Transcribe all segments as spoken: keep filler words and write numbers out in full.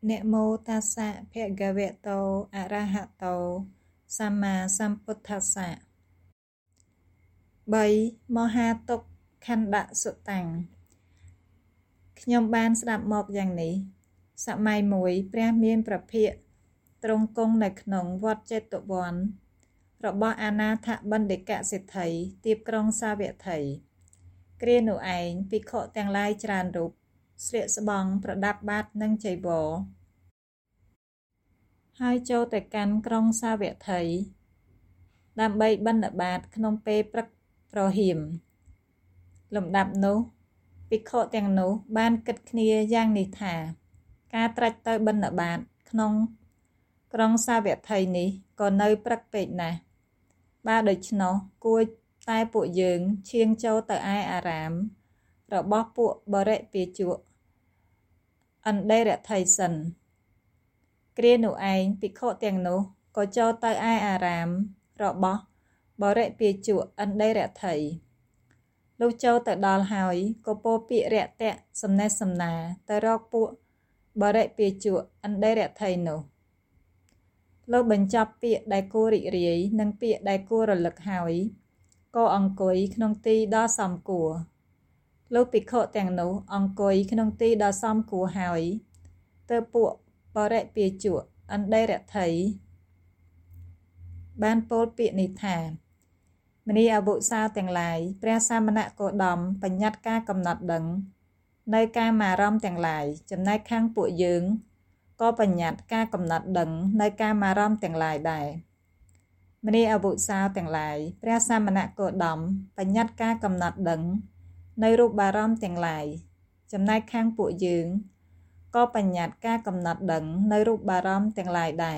นะโมตัสสะภะคะวะโตอะระหะโตสัมมาสัมพุทธัสสะបីមហាទុក្ខខណ្ឌសុតੰខ្ញុំបានស្ដាប់មកយ៉ាងនេះសម័យមួយព្រះមានព្រះភិក្ខទ្រង់គង់នៅក្នុងវត្តចេតុវនរបស់អនាថបណ្ឌិកសេដ្ឋីទីក្រុងសាវត្ថីគ្រានោះឯងភិក្ខុទាំងឡាយច្រើនរូបស្លៀកស្បង់ប្រដាប់បាតនិងចីវរហើយចូលទៅកាន់ក្រុងសាវត្ថីដើម្បីបិណ្ឌបាតក្នុងពេលព្រឹកព្រហៀមលំដាប់នោះភិក្ខុទាំងនោះបានគិតគ្នាយ៉ាងនេះថាការត្រាច់ទៅបិណ្ឌបាតក្នុងក្រុងសាវត្ថីនេះក៏នៅព្រឹកពេកណាស់បើដូច្នោះគួរតែពួកយើងឈៀងចូលទៅឯអារាមរបស់ពួកបរិពាជកអណ្ដេរថៃសិនគ្រានោះឯងភិក្ខុទាំងនោះក៏ចូលទៅឯអារាមរបស់បរិពាជកអណ្ដេរថៃលុះចូលទៅដល់ហើយក៏ពោលពាក្យរាក់ទាក់សំណេះសំណាលទៅរកពួកបរិពាជកអណ្ដេរថៃនោះលុះបញ្ចប់ពាក្យដែលគួររីករាយនិងពាក្យដែលគួររលឹកហើយក៏អង្គុយក្នុងទីដ៏សមគួរលុះភិក្ខុទាំងនោះអង្គុយក្នុងទីដ៏សមគួរហើយទើបពួកបរិពាជកអណ្ដេរថៃបានពោលពាក្យនេះថាមនីអវុសោទាំងឡាយព្រះសាមណគោតមបញ្ញត្តិការកំណត់ដឹងនៅកាមារម្មណ៍ទាំងឡាយចំណែកខាងពួកយើងក៏បញ្ញត្តិការកំណត់ដឹងនៅកាមារម្មណ៍ទាំងឡាយដែរមនីអវុសោទាំងឡាយព្រះសាមណគោតមបញ្ញត្តិការកំណត់ដឹងនៅរូបារម្មណ៍ទាំងឡាយចំណែកខាងពួកយើងក៏បញ្ញត្តិការកំណត់ដឹងនៅរូបារម្មណ៍ទាំងឡាយដែរ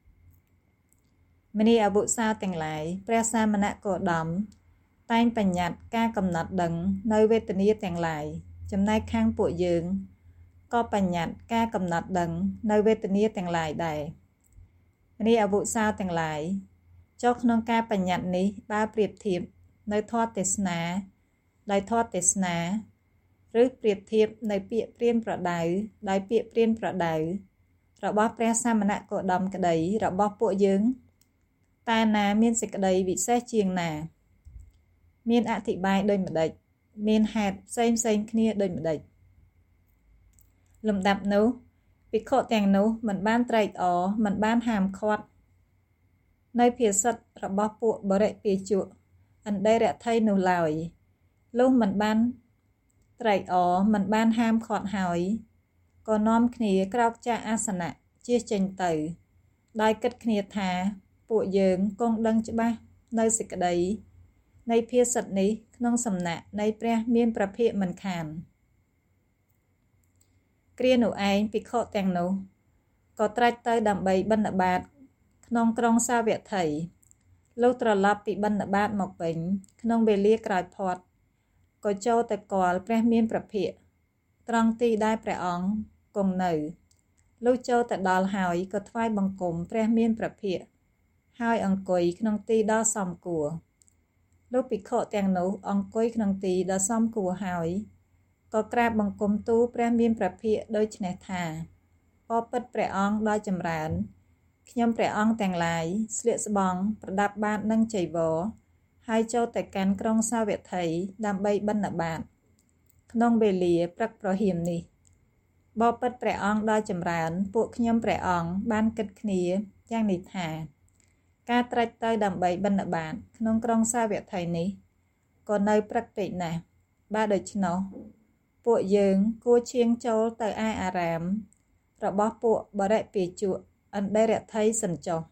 មនីអវុសោទាំងឡាយព្រះសាមណគោតមតែងបញ្ញត្តិការកំណត់ដឹងនៅវេទនាទាំងឡាយចំណែកខាងពួកយើងក៏បញ្ញត្តិការកំណត់ដឹងនៅវេទនាទាំងឡាយដែរមនីអវុសោទាំងឡាយចុះក្នុងការបញ្ញត្តិនេះបើប្រៀបធៀបនៅធម៌ទេសនាដោយធម៌ទេសនាឬប្រៀបធៀបនៅពាក្យព្រានប្រដៅដោយពាក្យព្រានប្រដៅរបស់ព្រះសាមណគោតមក្តីរបស់ពួកយើងតែណាមានសេចក្តីវិសេសជាងណាមានអធិប្បាយដូចម្ដេចមានហេតុផ្សេងផ្សេងគ្នាដូចម្ដេចលំដាប់នោះភិក្ខុទាំងនោះមិនបានត្រេកអរមិនបានហាមឃាត់នៅភាសិតរបស់ពួកបរិពាជកអណ្ដេរថៃនោះឡើយលុះមិនបានត្រេកអរមិនបានហាមឃាត់ហើយក៏នាំគ្នាក្រោកចាកអាសនៈជៀសចេញទៅដោយគិតគ្នាថាពួកយើងគង់ដឹងច្បាស់នៅសេចក្តីនៃភាសិតនេះក្នុងសំណាក់នៃព្រះមានព្រះភិក្ខមិនខានគ្រានោះឯងភិក្ខុទាំងនោះក៏ត្រាច់ទៅដើម្បីបិណ្ឌបាតក្នុងក្រុងសាវត្ថីលុះត្រឡប់ពីបិណ្ឌបាតមកវិញក្នុងវេលាក្រោយផុតក៏ចូលទៅគាល់ព្រះមានព្រះភិក្ខត្រង់ទីដែលព្រះអង្គគង់នៅលុះចូលទៅដល់ហើយក៏ថ្វាយបង្គំព្រះមានព្រះភិក្ខហើយអង្គុយក្នុងទីដ៏សមគួរលុះភិក្ខុទាំងនោះអង្គុយក្នុងទីដ៏សមគួរហើយក៏ក្រាបបង្គំទូលព្រះមានព្រះភិក្ខដូច្នេះថាបបិទ្ធព្រះអង្គដ៏ចម្រើនខ្ញុំព្រះអង្គទាំងឡាយស្លៀកស្បង់ប្រដាប់បាតនិងចីវរហើយចូលទៅកាន់ក្រុងសាវត្ថីដើម្បីបិណ្ឌបាតក្នុងវេលាព្រឹកព្រហៀមនេះបបិទ្ធព្រះអង្គដ៏ចម្រើនពួកខ្ញុំព្រះអង្គបានគិតគ្នាយ៉ាងនេះថាការត្រាច់ទៅដើម្បីបិណ្ឌបាតក្នុងក្រុងសាវត្ថីនេះក៏នៅព្រឹកពេកណាស់បើដូច្នោះពួកយើងគួរឈៀងចូលទៅឯអារាមរបស់ពួកបរិពាជកអណ្ដេរថៃសិនចុះ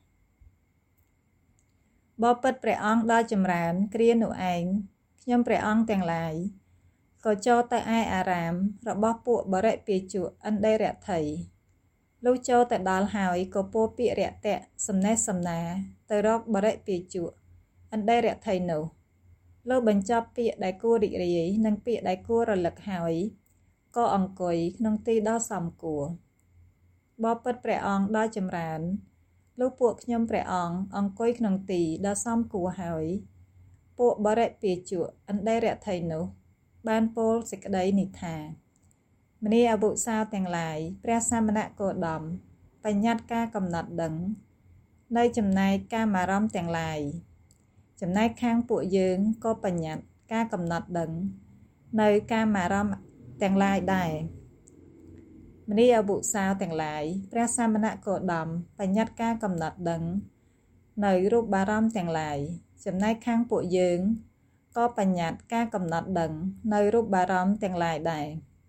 បបិទ្ធព្រះអង្គដ៏ចម្រើនគ្រានោះឯងខ្ញុំព្រះអង្គទាំងឡាយក៏ចូលទៅឯអារាមរបស់ពួកបរិពាជកអណ្ដេរថៃលុះចូលទៅដល់ហើយក៏ពោលពាក្យរាក់ទាក់សំណេះសំណាលទៅរកបរិពាជកអណ្ដេរថៃនោះលុះបញ្ចប់ពាក្យដែលគួររីករាយនិងពាក្យដែលគួររលឹកហើយក៏អង្គុយក្នុងទីដ៏សមគួរបបិទ្ធព្រះអង្គដ៏ចម្រើនលុះពួកខ្ញុំព្រះអង្គអង្គុយក្នុងទីដ៏សមគួរហើយពួកបរិពាជកអណ្ដេរថៃនោះបានពោលសេចក្តីនេះថាមនីអបុសោទាំងឡាយព្រះសមណគោតមបញ្ញត្តិការកំណត់ដឹងនៅចំណែកកាមារម្មណ៍ទាំងឡាយចំណែកខាងពួកយើងក៏បញ្ញត្តិការកំណត់ដឹងនៅកាមារម្មណ៍ទាំងឡាយដែរមនីអបុសោទាំងឡាយព្រះសមណគោតមបញ្ញត្តិការកំណត់ដឹងនៅរូបអារម្មណ៍ទាំងឡាយចំណែកខាងពួកយើងក៏បញ្ញត្តិការកំណត់ដឹងនៅរូបអារម្មណ៍ទាំងឡាយដែរ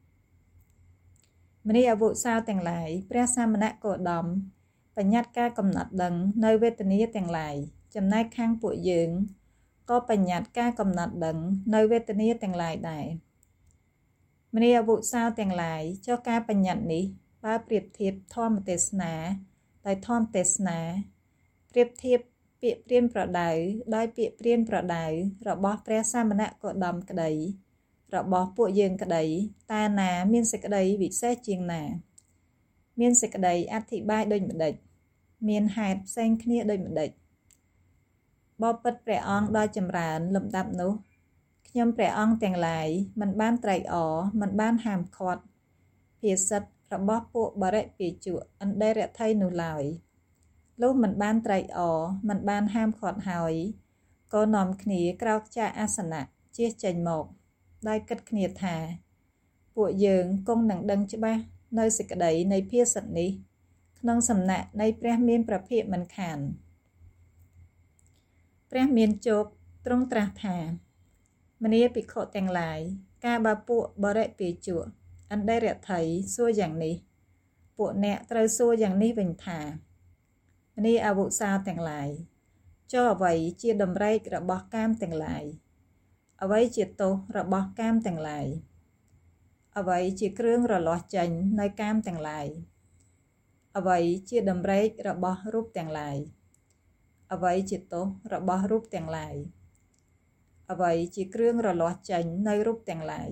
មនីអបុសោទាំងឡាយព្រះសមណគោតមបញ្ញត្តិការកំណត់ដឹងនៅវេទនាទាំងឡាយចំណែកខាងពួកយើងក៏បញ្ញត្តិការកំណត់ដឹងនៅវេទនាទាំងឡាយដែរមនីអបុសោទាំងឡាយចុះការបញ្ញត្តិនេះបើប្រៀបធៀបធម្មទេសនាដោយធម្មទេសនាប្រៀបធៀបពាក្យព្រានប្រដៅដោយពាក្យព្រានប្រដៅរបស់ព្រះសមណគោតមក្តីរបស់ពួកយើងក្តីតើណាមានសេចក្តីវិសេសជាងណាមានសេចក្តីអធិប្បាយដូចម្ដេចមានហេតុផ្សេងគ្នាដូចម្ដេចបបិទ្ធព្រះអង្គដ៏ចម្រើនលំដាប់នោះខ្ញុំព្រះអង្គទាំងឡាយមិនបានត្រេកអរមិនបានហាមឃាត់ភាសិតរបស់ពួកបរិពាជកអន្តរថ័យនោះឡើយលុះមិនបានត្រេកអរមិនបានហាមឃាត់ហើយក៏នាំគ្នាក្រោកចាកអាសនៈជៀសចេញមកដោយគិតគ្នាថាពួកយើងគង់នឹងដឹងច្បាស់នៅសេចក្តីនៃភាសិតនេះក្នុងសំណាក់នៃព្រះមានព្រះភិក្ខមិនខានព្រះមានជោគទ្រង់ត្រាស់ថាមនីភិក្ខុទាំងឡាយការបើពួកបរិពាជកអន្តរថ័យសួរយ៉ាងនេះពួកអ្នកត្រូវសួរយ៉ាងនេះវិញថាមនីអបុសោទាំងឡាយចុះអ្វីជាដំណេករបស់កាមទាំងឡាយអ្វីជាទោសរបស់កាមទាំងឡាយអ្វីជាគ្រឿងរលាស់ចេញនៅកាមទាំងឡាយអ្វីជាដំណេករបស់រូបទាំងឡាយអ្វីជាទោសរបស់រូបទាំងឡាយអ្វីជាគ្រឿងរលាស់ចេញនៅរូបទាំងឡាយ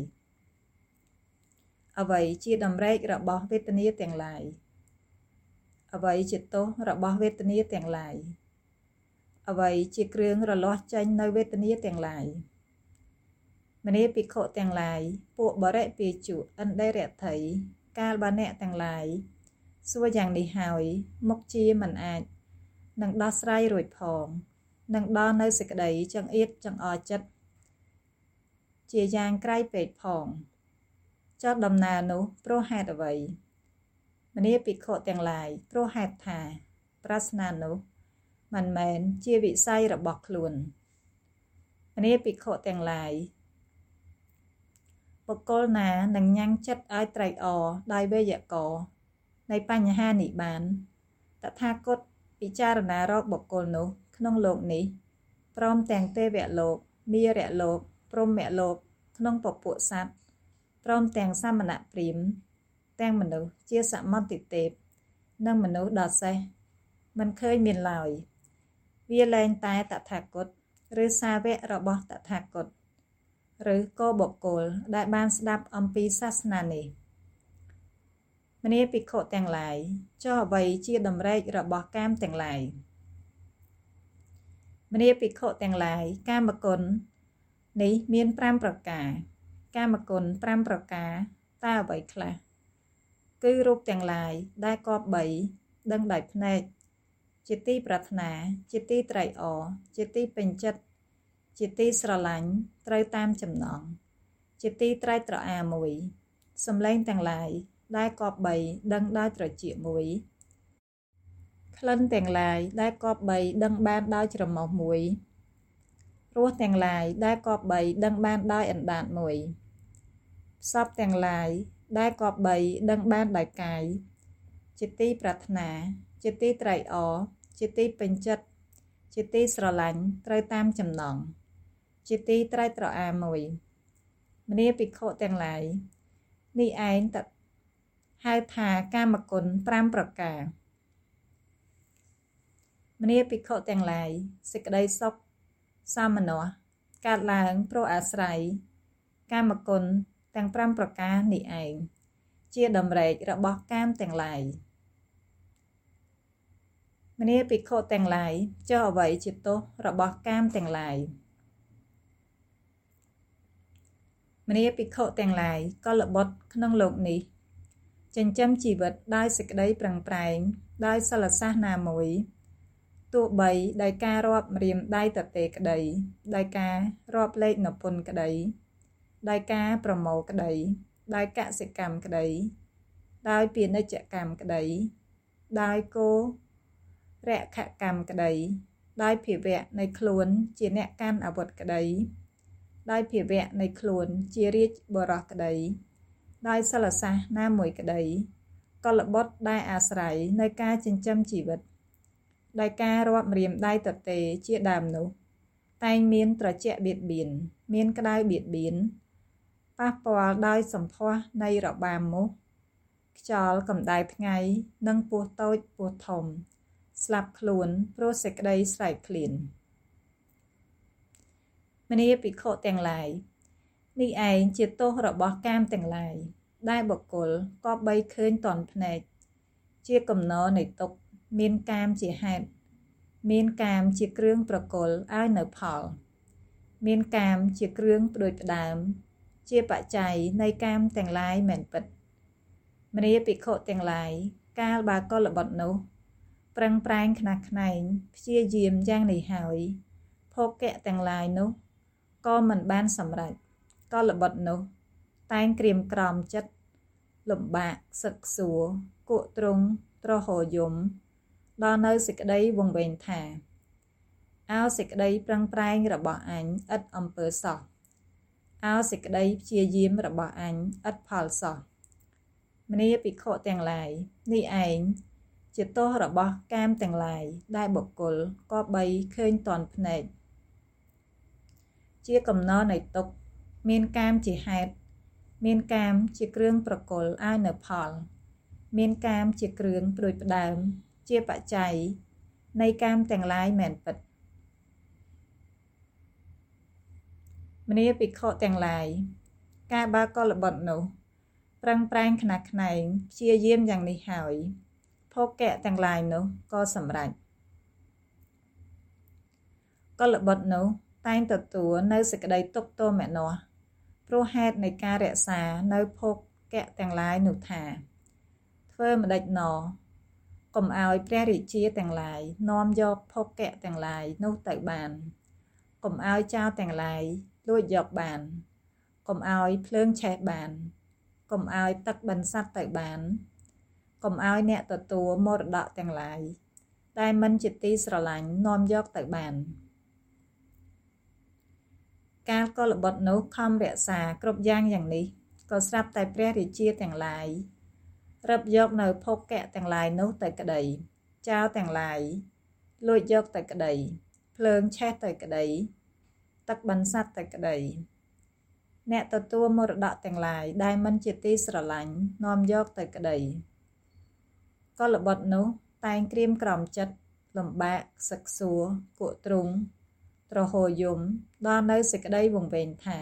អ្វីជាដំណេករបស់វេទនាទាំងឡាយអ្វីជាទោសរបស់វេទនាទាំងឡាយអ្វីជាគ្រឿងរលាស់ចេញនៅវេទនាទាំងឡាយមនីភិក្ខុទាំងឡាយពួកបរិពាជកអន្តរថ័យកាលបើអ្នកទាំងឡាយសួរយ៉ាងនេះហើយមុខជាមិនអាចនឹងដោះស្រាយរួចផងនឹងដល់នៅសេចក្តីចង្អៀតចង្អល់ចិត្តជាយ៉ាងក្រៃពេកផងចុះដំណើរនោះព្រោះហេតុអ្វីមនីភិក្ខុទាំងឡាយព្រោះហេតុថាប្រាថ្នានោះមិនមែនជាវិស័យរបស់ខ្លួនមនីភិក្ខុទាំងឡាយបុគ្គលណានឹងញ៉ាំងចិត្តឲ្យត្រេកអរដោយវេយ្យាករណ៍នៃបញ្ហានេះបានតថាគតពិចារណារកបុគ្គលនោះក្នុងលោកនេះព្រមទាំងទេវលោកមារលោកព្រហ្មលោកក្នុងពពួកសត្វព្រមទាំងសាមណៈព្រាហ្មណ៍ទាំងមនុស្សជាសមន្តិទេពនិងមនុស្សដ៏សេះមិនឃើញមានឡើយវាលែងតែតថាគតឬសាវករបស់តថាគតឬក៏បុគ្គលដែលបានស្ដាប់អំពីសាសនានេះមនីភិក្ខុទាំងឡាយចុះអ្វីជាដំណេករបស់កាមទាំងឡាយមនីភិក្ខុទាំងឡាយកាមគុណនេះមានប្រាំប្រការកាមគុណប្រាំប្រការតើអ្វីខ្លះគឺរូបទាំងឡាយដែលគប្បីដឹងដោយភ្នែកជាទីប្រាថ្នាជាទីត្រេកអរជាទីពេញចិត្តជាទីស្រឡាញ់ត្រូវតាមចំណងជាទីត្រេកត្រអាមួយសំឡេងទាំងឡាយដែលគប្បីដឹងដោយត្រចៀកមួយក្លិនទាំងឡាយដែលគប្បីដឹងបានដោយច្រមុះមួយរសទាំងឡាយដែលគប្បីដឹងបានដោយអណ្ដាតមួយផ្សព្វទាំងឡាយដែលគប្បីដឹងបានដោយកាយជាទីប្រាថ្នាជាទីត្រេកអរជាទីពេញចិត្តជាទីស្រឡាញ់ត្រូវតាមចំណងជាទីត្រេកត្រអាមួយមនីភិក្ខុទាំងឡាយនេះឯងតហៅថាកាមគុណប្រាំប្រការមនីភិក្ខុទាំងឡាយសេចក្តីសុខសមនស្សកើតឡើងព្រោះអាស្រ័យកាមគុណទាំងប្រាំប្រការនេះឯងជាដំណេករបស់កាមទាំងឡាយមនីភិក្ខុទាំងឡាយចុះអ្វីជាទោសរបស់កាមទាំងឡាយមនីភិក្ខុទាំងឡាយកុលបុត្រក្នុងលោកនេះចិញ្ចឹមជីវិតដោយសេចក្តីប្រឹងប្រែងដោយសិលសាស្ត្រណាមួយទោះបីដោយការរាប់រៀមដៃទទេក្តីដោយការរាប់លេខនពុនក្តីដោយការប្រមូលក្តីដោយកសិកម្មក្តីដោយពាណិជ្ជកម្មក្តីដោយកោរខកម្មក្តីដោយភាវៈនៃខ្លួនជាអ្នកកាន់អាវុធក្តីដោយភាវៈនៃខ្លួនជារាជបរោះក្តីដោយសិលសាស្ត្រណាមួយក្តីកុលបុត្រដែលអាស្រ័យនៅការចិញ្ចឹមជីវិតដោយការរាប់រៀមដៃទទេជាដើមនោះតែងមានត្រជាក់បៀតបៀនមានក្តៅបៀតបៀនប៉ះពាល់ដោយសម្ផស្សនៃរបាមមោះខ្យល់កម្ដៅថ្ងៃនិងពស់តូចពស់ធំស្លាប់ខ្លួនព្រោះសេចក្តីស្រែកឃ្លានមនាភិក្ខុទាំងឡាយនេះឯងជាទោសរបស់កាមទាំងឡាយដែលបុគ្គលក៏បីឃើញតន់ភ្នែកជាកំណរនៃទុក្ខមានកាមជាហេតុមានកាមជាគ្រឿងប្រគល់ឲ្យនៅផលមានកាមជាគ្រឿងផ្ដួចផ្ដើមជាបច្ច័យនៃកាមទាំងឡាយមែនពិតមនាភិក្ខុទាំងឡាយកាលបើកុលបុត្រនោះប្រឹងប្រែងខ្នះខ្នែងព្យាយាមយ៉ាងនេះហើយភោគៈទាំងឡាយនោះក៏មិនបានសម្រេចកុលបុត្រនោះតែងក្រៀមក្រំចិត្តលំបាកសឹកសួរគក់ទ្រង់ត្រហោយំដល់នៅសេចក្តីវង្វេងថាអោសេចក្តីប្រឹងប្រែងរបស់អញឥតអំពើសោះអោសេចក្តីព្យាយាមរបស់អញឥតផលសោះមនាភិក្ខុទាំងឡាយនេះឯងជាទោសរបស់កាមទាំងឡាយដែលបុគ្គលក៏បីឃើញតន់ភ្នែកជាកំណរនៃទុក្ខមានកាមជាហេតុមានកាមជាគ្រឿងប្រគល់ឲ្យនៅផលមានកាមជាគ្រឿងផ្ដួចផ្ដើមជាបច្ច័យនៃកាមទាំងឡាយមែនពិតមនាភិក្ខុទាំងឡាយការបើកុលបុត្រនោះប្រឹងប្រែងខ្នះខ្នែងព្យាយាមយ៉ាងនេះហើយភោគៈទាំងឡាយនោះក៏សម្រេចកុលបុត្រនោះតែងទទួលនៅសេចក្តីទុក្ខទោមនស្សព្រោះហេតុនៃការរក្សានៅភោគៈទាំងឡាយនោះថាធ្វើម្ដេចណកុំឲ្យព្រះរាជាទាំងឡាយនាំយកភោគៈទាំងឡាយនោះទៅបានកុំឲ្យចៅទាំងឡាយលួចយកបានកុំឲ្យភ្លើងឆេះបានកុំឲ្យទឹកបិណ្ឌសត្វទៅបានកុំឲ្យអ្នកទទួលមរតកទាំងឡាយដែលមិនជាទីស្រឡាញ់នាំយកទៅបានកាលកុលបុត្រនោះខំរក្សាគ្រប់យ៉ាងយ៉ាងនេះក៏ស្រាប់តែព្រះរាជាទាំងឡាយរឹបយកនៅភោគៈទាំងឡាយនោះទៅក្តីចៅទាំងឡាយលួចយកទៅក្តីភ្លើងឆេះទៅក្តីទឹកបិណ្ឌសត្វទៅក្តីអ្នកទទួលមរតកទាំងឡាយដែលមិនជាទីស្រឡាញ់នាំយកទៅក្តីកុលបុត្រនោះតែងក្រៀមក្រំចិត្តលំបាកសឹកសួរគក់ទ្រង់ត្រហោយំដល់នៅសេចក្តីវង្វេងថា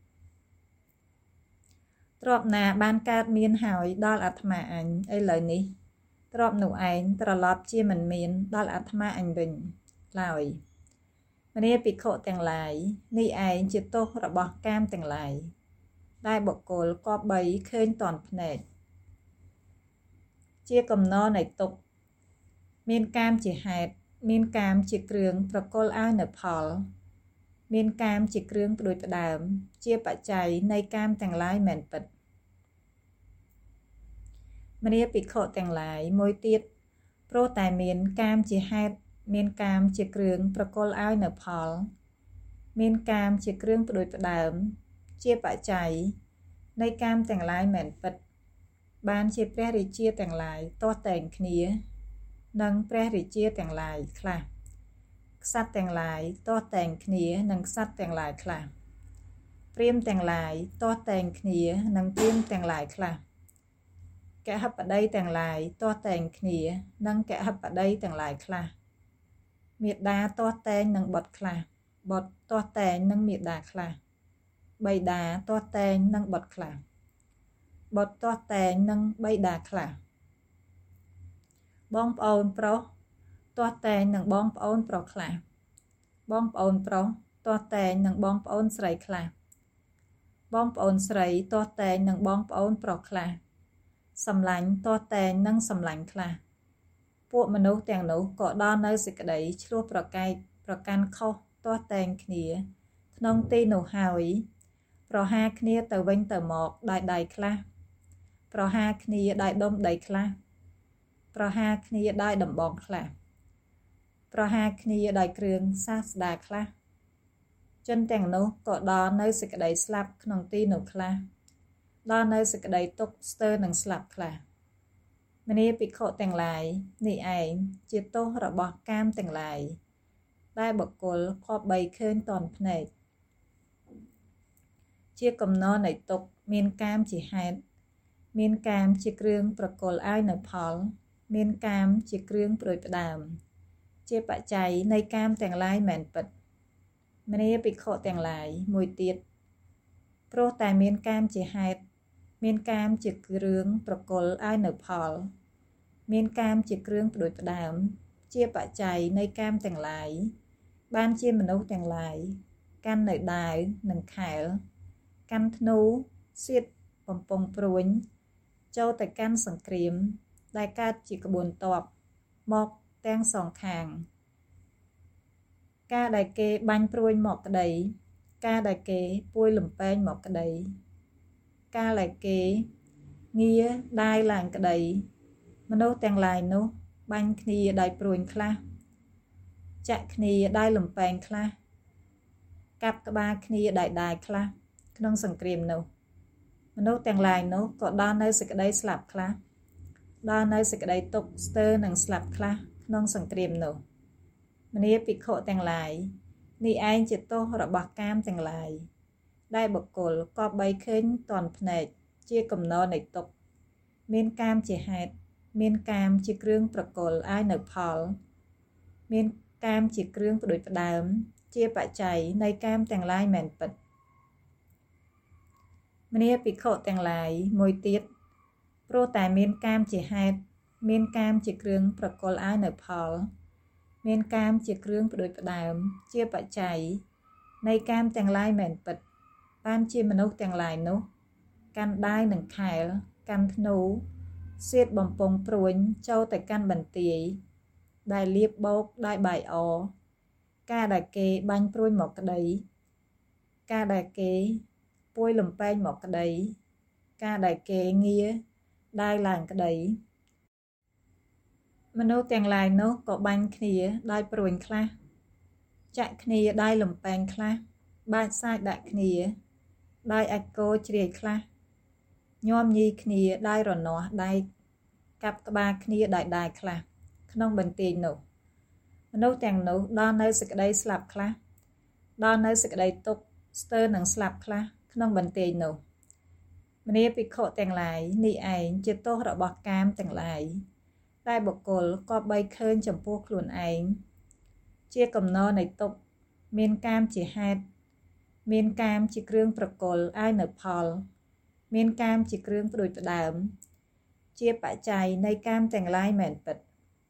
ទ្រព្យណាបានកើតមានហើយដល់អាត្មាអញឥឡូវនេះទ្រព្យនោះឯងត្រឡប់ជាមិនមានដល់អាត្មាអញវិញឡើយមនាភិក្ខុទាំងឡាយនេះឯងជាទោសរបស់កាមទាំងឡាយដែលបុគ្គលក៏បីឃើញតន់ភ្នែកជាកំណរនៃទុក្ខមានកាមជាហេតុមានកាមជាគ្រឿងប្រគល់ឲ្យនៅផលមានកាមជាគ្រឿងផ្ដួចផ្ដើមជាបច្ច័យនៃកាមទាំងឡាយមែនពិតមនាភិក្ខុទាំងឡាយមួយទៀតព្រោះតែមានកាមជាហេតុមានកាមជាគ្រឿងប្រគល់ឲ្យនៅផលមានកាមជាគ្រឿងផ្ដួចផ្ដើមជាបច្ច័យនៃកាមទាំងឡាយមែនពិតបានជាព្រះរាជាទាំងឡាយទាស់តែងគ្នានិងព្រះរាជាទាំងឡាយខ្លះក្សត្រទាំងឡាយទាស់តែងគ្នានិងក្សត្រទាំងឡាយខ្លះព្រាហ្មណ៍ទាំងឡាយទាស់តែងគ្នានិងព្រាហ្មណ៍ទាំងឡាយខ្លះកហបតីទាំងឡាយទាស់តែងគ្នានិងកហបតីទាំងឡាយខ្លះមាតាទាស់តែងនឹងបុត្រខ្លះបុត្រទាស់តែងនឹងមាតាខ្លះបិតាទាស់តែងនឹងបុត្រខ្លះបុត្រទាស់តែងនឹងបិតាខ្លះបងប្អូនប្រុសទាស់តែងនឹងបងប្អូនប្រុសខ្លះបងប្អូនប្រុសទាស់តែងនឹងបងប្អូនស្រីខ្លះបងប្អូនស្រីទាស់តែងនឹងបងប្អូនប្រុសខ្លះសម្លាញ់ទាស់តែងនិងសម្លាញ់ខ្លះពួកមនុស្សទាំងនោះក៏ដល់នៅសេចក្តីឆ្លោះប្រកែកប្រកាន់ខុសទាស់តែងគ្នាក្នុងទីនោះហើយប្រហារគ្នាទៅវិញទៅមកដោយដៃខ្លះប្រហារគ្នាដោយដុំដីខ្លះប្រហារគ្នាដោយដំបងខ្លះប្រហារគ្នាដោយគ្រឿងសាស្តាខ្លះជនទាំងនោះក៏ដល់នៅសេចក្តីស្លាប់ក្នុងទីនោះខ្លះដល់នៅសេចក្តីទុក្ខស្ទើរនឹងស្លាប់ខ្លះមនាភិក្ខុទាំងឡាយនេះឯងជាទោសរបស់កាមទាំងឡាយដែលបុគ្គលខកបីឃើញតន់ភ្នែកជាកំណរនៃទុក្ខមានកាមជាហេតុមានកាមជាគ្រឿងប្រគល់ឲ្យនៅផលមានកាមជាគ្រឿងព្រួយផ្ដើមជាបច្ច័យនៃកាមទាំងឡាយមែនពិតមនាភិក្ខុទាំងឡាយមួយទៀតព្រោះតែមានកាមជាហេតុមានកាមជាគ្រឿងប្រគល់ឲ្យនៅផលមានកាមជាគ្រឿងព្រួយផ្ដើមជាបច្ច័យនៃកាមទាំងឡាយបានជាមនុស្សទាំងឡាយកាន់នៅដាវនិងខែលកាន់ធ្នូសៀតបំពង់ព្រួញចូលទៅកាន់សង្គ្រាមដែលកើតជាក្បួនទ័ពមកទាំងសងខាងការដែលគេបាញ់ព្រួញមកក្តីការដែលគេពួយលំពេងមកក្តីការដែលគេងារដាយឡើងក្តីមនុស្សទាំងឡាយនោះបាញ់គ្នាដោយព្រួញខ្លះចាក់គ្នាដោយលំពេងខ្លះកាប់ក្បាលគ្នាដោយដាយខ្លះក្នុងសង្គ្រាមនោះមនុស្សទាំងឡាយនោះក៏ដល់នៅសេចក្តីស្លាប់ខ្លះដល់នៅសេចក្តីទុក្ខស្ទើរនឹងស្លាប់ខ្លះក្នុងសង្គ្រាមនោះមនាភិក្ខុទាំងឡាយនេះឯងជាទោសរបស់កាមទាំងឡាយដែលបុគ្គលក៏បីឃើញតន់ភ្នែកជាកំណរនៃទុក្ខមានកាមជាហេតុមានកាមជាគ្រឿងប្រគល់ឲ្យនៅផលមានកាមជាគ្រឿងផ្ដួចផ្ដើមជាបច្ច័យនៃកាមទាំងឡាយមែនពិតមនាភិក្ខុទាំងឡាយមួយទៀតព្រោះតែមានកាមជាហេតុមានកាមជាគ្រឿងប្រគល់ឲ្យនៅផលមានកាមជាគ្រឿងផ្ដួចផ្ដើមជាបច្ច័យនៃកាមទាំងឡាយមែនពិតបានជាមនុស្សទាំងឡាយនោះកាន់ដាវនិងខែលកាន់ធ្នូសៀតបំពង់ព្រួញចូលទៅកាន់បន្ទាយដែលលាបបោកដោយបាយអការដែលគេបាញ់ព្រួញមកក្តីការដែលគេពួយលំពេងមកក្តីការដែលគេងារដាវឡើងក្តីមនុស្សទាំងឡាយនោះក៏បាញ់គ្នាដោយព្រួញខ្លះចាក់គ្នាដោយលំពេងខ្លះបាចសាច់ដាក់គ្នាដោយអាចគោជ្រាយខ្លះញោមញីគ្នាដោយរនាស់ដៃកាប់ក្បាលគ្នាដោយដាយខ្លះក្នុងបន្ទាយនោះមនុស្សទាំងនោះដល់នៅសេចក្តីស្លាប់ខ្លះដល់នៅសេចក្តីទុក្ខស្ទើរនឹងស្លាប់ខ្លះក្នុងបន្ទាយនោះមនាភិក្ខុទាំងឡាយនេះឯងជាទោសរបស់កាមទាំងឡាយដែលបុគ្គលក៏បីឃើញចំពោះខ្លួនឯងជាកំណរនៃទុក្ខមានកាមជាហេតុមានកាមជាគ្រឿងប្រគល់ឲ្យនៅផលមានកាមជាគ្រឿងផ្ដួចផ្ដើមជាបច្ច័យនៃកាមទាំងឡាយមែនពិត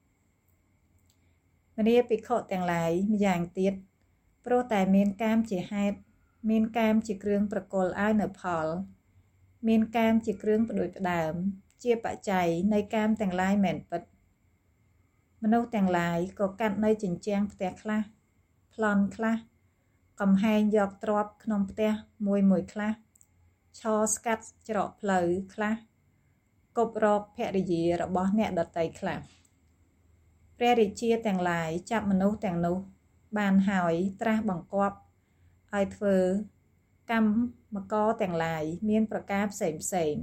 មនាភិក្ខុទាំងឡាយម្យ៉ាងទៀតព្រោះតែមានកាមជាហេតុមានកាមជាគ្រឿងប្រគល់ឲ្យនៅផលមានកាមជាគ្រឿងផ្ដួចផ្ដើមជាបច្ច័យនៃកាមទាំងឡាយមែនពិតមនុស្សទាំងឡាយក៏កាត់នៅជញ្ជាំងផ្ទះខ្លះប្លន់ខ្លះកំហែងយកទ្រព្យក្នុងផ្ទះមួយមួយខ្លះឈរស្កាត់ច្រកផ្លូវខ្លះគប់រកភរិយារបស់អ្នកដតីខ្លះព្រះរាជាទាំងឡាយចាប់មនុស្សទាំងនោះបានហើយត្រាស់បង្គាប់ឲ្យធ្វើកម្មករទាំងឡាយមានប្រការផ្សេងផ្សេង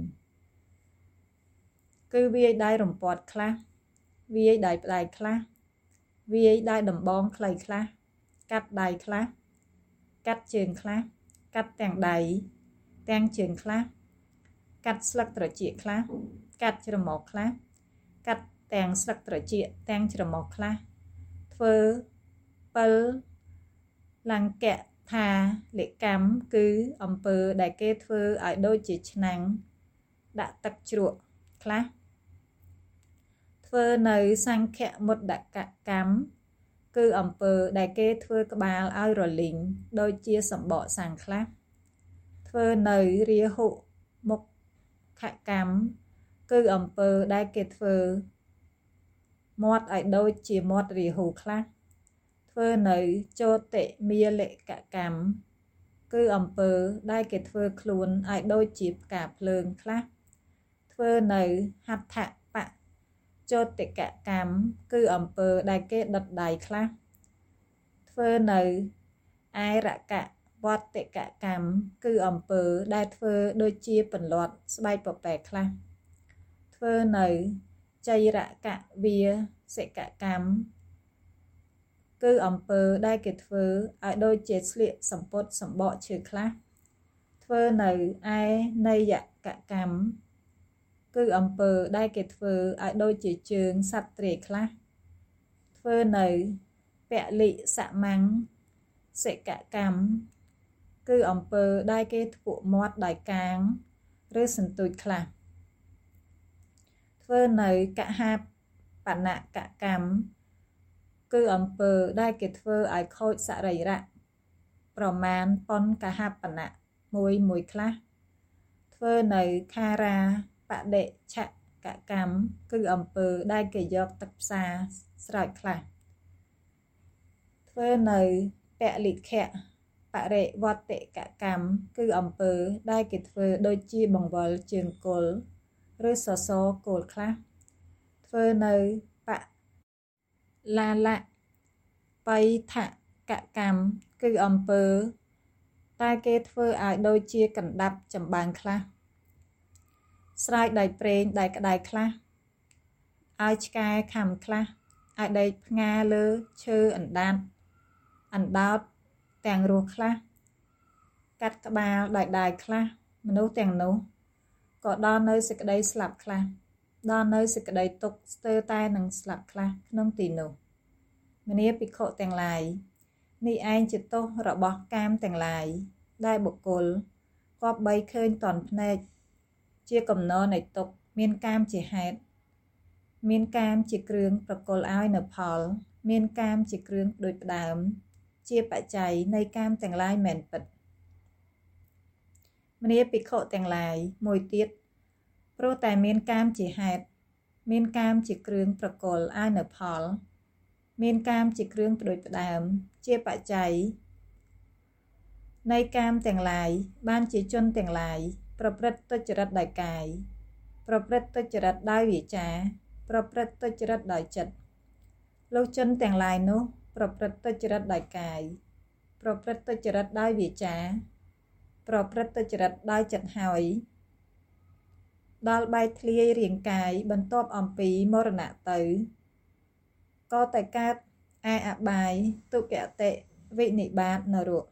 គឺវាយដោយរំពាត់ខ្លះវាយដោយផ្ដាយខ្លះវាយដោយដំបងខ្លីខ្លះកាត់ដៃខ្លះកាត់ជើងខ្លះកាត់ទាំងដៃទាំងជើងខ្លះកាត់ស្លឹកត្រចៀកខ្លះកាត់ច្រមុះខ្លះកាត់ទាំងស្លឹកត្រចៀកទាំងច្រមុះខ្លះធ្វើពិលលង្កថាលកម្មគឺអំពើដែលគេធ្វើឲ្យដូចជាឆ្នាំងដាក់ទឹកជ្រក់ខ្លះធ្វើនៅសង្ឃមុត្តកកម្មគឺអំពើដែលគេធ្វើក្បាលឲ្យរលីងដូចជាសម្បកសាំងខ្លះធ្វើនៅរាហុមុខខកម្មគឺអំពើដែលគេធ្វើមាត់ឲ្យដូចជាមាត់រាហូខ្លះធ្វើនៅចោតិមាលកកម្មគឺអំពើដែលគេធ្វើខ្លួនឲ្យដូចជាផ្កាភ្លើងខ្លះធ្វើនៅហដ្ឋបៈចោតិកកម្មគឺអំពើដែលគេដុតដៃខ្លះធ្វើនៅឯរកវតិកកម្មគឺអំពើដែលធ្វើដូចជាពន្លាត់ស្បែកពពែខ្លះធ្វើនៅចៃរកវាសិកកម្មគឺអំពើដែលគេធ្វើឲ្យដូចជាស្លៀកសម្ពុតសម្បកឈើខ្លះធ្វើនៅឯនយកកម្មគឺអំពើដែលគេធ្វើឲ្យដូចជាជើងសត្វទ្រាយខ្លះធ្វើនៅពលិសមង្សិកកម្មគឺអំពើដែលគេធ្ពក់មាត់ដោយកាងឬសន្ទូចខ្លះធ្វើនៅកហបនកកម្មគឺអំពើដែលគេធ្វើឲ្យខូចសរីរៈប្រមាណប៉ុនកហបនៈមួយមួយខ្លះធ្វើនៅខារាបដិឆកកម្មគឺអំពើដែលគេយកទឹកផ្សាស្រោចខ្លះធ្វើនៅពលិខៈបរិវតិកកម្មគឺអំពើដែលគេធ្វើដូចជាបង្វិលជើងគល់ឬសសរគល់ខ្លះធ្វើនៅបលាលៈបៃថកកម្មគឺអំពើតែគេធ្វើឲ្យដូចជាកណ្ដាប់ចម្បាំងខ្លះស្រែកដោយប្រេងដែលក្តៅខ្លះឲ្យឆ្កែខំខ្លះឲ្យដេកផ្ងាលើឈើអណ្ដាតអណ្ដោតទាំងរស់ខ្លះកាត់ក្បាលដោយដាវខ្លះមនុស្សទាំងនោះក៏ដល់នៅសេចក្តីស្លាប់ខ្លះដល់នៅសេចក្តីទុក្ខស្ទើរតែនឹងស្លាប់ខ្លះក្នុងទីនោះមនាភិក្ខុទាំងឡាយនេះឯងជាទោសរបស់កាមទាំងឡាយដែលបុគ្គលគប្បីឃើញតន់ភ្នែកជាកំណរនៃទុក្ខមានកាមជាហេតុមានកាមជាគ្រឿងប្រគល់ឲ្យនៅផលមានកាមជាគ្រឿងដូចផ្ដើមជាបច្ច័យនៃកាមទាំងឡាយមែនពិតមនាភិក្ខុទាំងឡាយមួយទៀតព្រោះតែមានកាមជាហេតុមានកាមជាគ្រឿងប្រគល់ឲ្យនៅផលមានកាមជាគ្រឿងផ្ដួចផ្ដើមជាបច្ច័យនៃកាមទាំងឡាយបានជាជនទាំងឡាយប្រព្រឹត្តទុច្ចរិតដោយកាយប្រព្រឹត្តទុច្ចរិតដោយវាចាប្រព្រឹត្តទុច្ចរិតដោយចិត្តលោកជនទាំងឡាយនោះប្រព្រឹត្តទុច្ចរិតដោយកាយប្រព្រឹត្តទុច្ចរិតដោយវាចាប្រព្រឹត្តទុច្ចរិតដោយចិត្តហើយដល់បែកធ្លាយរាងកាយបន្ទាប់អំពីមរណៈទៅក៏តែកើតឯអបាយទុគតិវិនិបាតនរក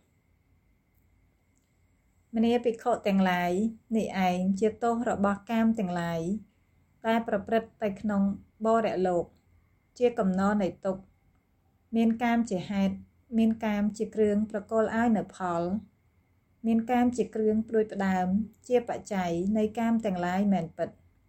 មនាភិក្ខុទាំងឡាយនេះឯងជាទោសរបស់កាមទាំងឡាយតែប្រព្រឹត្តទៅក្នុងបរលោកជាកំណរនៃទុក្ខមានកាមជាហេតុមានកាមជាគ្រឿងប្រគល់ឲ្យនៅផលមានកាមជាគ្រឿងផ្ដួចផ្ដើមជាបច្ច័យនៃកាមទាំងឡាយមែនពិត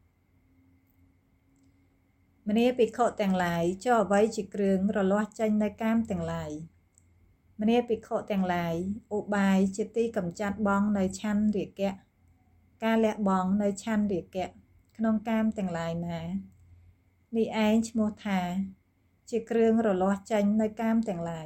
មនាភិក្ខុទាំងឡាយចោអ្វីជាគ្រឿងរលាស់ចេញនៅកាមទាំងឡាយមនាភិក្ខុទាំងឡាយឧបាយជាទីកម្ចាត់បងនៅឆន្ទរាគៈការលះបង់នៅឆន្ទរាគៈក្នុងកាមទាំងឡាយណានេះឯងឈ្មោះថាជាគ្រឿងរលាស់ចេញនៅកាមទាំងឡាយ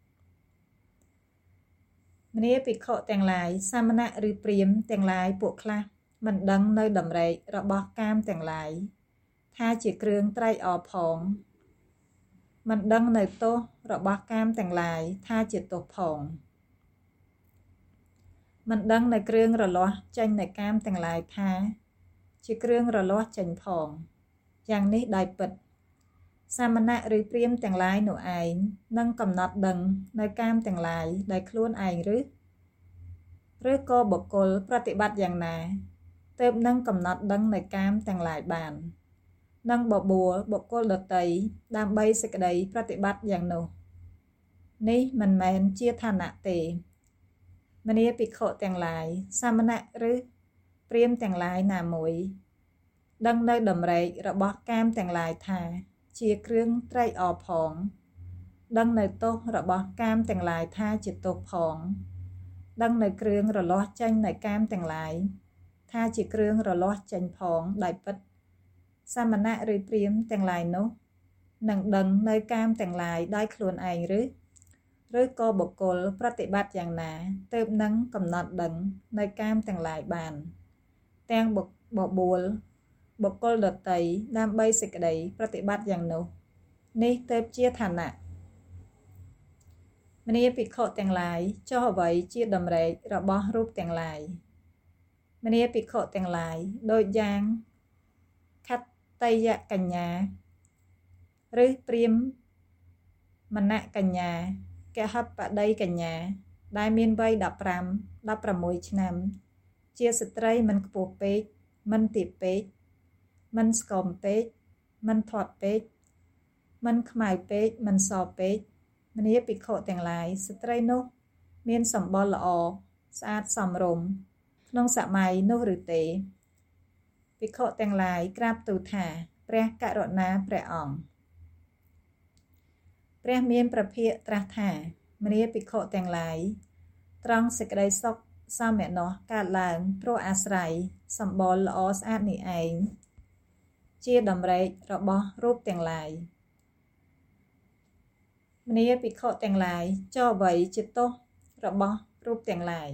មនាភិក្ខុទាំងឡាយសាមណៈឬព្រាហ្មណ៍ទាំងឡាយពួកខ្លះមិនដឹងនៅដំណេករបស់កាមទាំងឡាយថាជាគ្រឿងត្រេកអរផងមិនដឹងនៅទោសរបស់កាមទាំងឡាយថាជាទោសផងមិនដឹងនៅគ្រឿងរលាស់ចេញនៅកាមទាំងឡាយថាជាគ្រឿងរលាស់ចេញផងយ៉ាងនេះដោយពិតសាមណៈឬព្រាហ្មណ៍ទាំងឡាយនោះឯងនឹងកំណត់ដឹងនៅកាមទាំងឡាយដោយខ្លួនឯងឬឬក៏បុគ្គលប្រតិបត្តិយ៉ាងណាទើបនឹងកំណត់ដឹងនៅកាមទាំងឡាយបាននឹងបបួលបុគ្គលដតីដើម្បីសេចក្តីប្រតិបត្តិយ៉ាងនោះនេះមិនមែនជាឋានៈទេមនាភិក្ខុទាំងឡាយសាមណៈឬព្រាហ្មណ៍ទាំងឡាយណាមួយដឹងនៅដំណេករបស់កាមទាំងឡាយថាជាគ្រឿងត្រេកអរផងដឹងនៅទោសរបស់កាមទាំងឡាយថាជាទោសផងដឹងនៅគ្រឿងរលាស់ចេញនៅកាមទាំងឡាយថាជាគ្រឿងរលាស់ចេញផងដោយពិតសាមណៈឬព្រាហ្មណ៍ទាំងឡាយនោះនឹងដឹងនៅកាមទាំងឡាយដោយខ្លួនឯងឬឬក៏បុគ្គលប្រតិបត្តិយ៉ាងណាទើបនឹងកំណត់ដឹងនៅកាមទាំងឡាយបានទាំងបបួលបុគ្គលដតីដើម្បីសេចក្តីប្រតិបត្តិយ៉ាងនោះនេះទើបជាឋានៈមនីភិក្ខុទាំងឡាយចុះអ្វីជាតម្រែករបស់រូបទាំងឡាយមនីភិក្ខុទាំងឡាយដូចយ៉ាងខត្តយកញ្ញាឬព្រាហ្មណកញ្ញាកហបតីកញ្ញាដែលមានវ័យដប់ប្រាំ ដប់ប្រាំមួយឆ្នាំជាស្ត្រីមិនខ្ពស់ពេកមិនទាបពេកមិនស្គមពេកមិនធាត់ពេកមិនខ្មៅពេកមិនសពេកមនីភិក្ខុទាំងឡាយស្ត្រីនោះមានសម្បុរល្អស្អាតសមរម្យក្នុងសម័យនោះឬទេភិក្ខុទាំងឡាយក្រាបទូលថាព្រះករុណាព្រះអង្គព្រះមានព្រះភិក្ខត្រាស់ថាមនីភិក្ខុទាំងឡាយត្រង់សេចក្តីសុខសោមនស្សកើតឡើងព្រោះអាស្រ័យសម្បុរល្អស្អាតនេះឯងជាតម្រែករបស់រូបទាំងឡាយមនីភិក្ខុទាំងឡាយចុះអ្វីជាទោសរបស់រូបទាំងឡាយ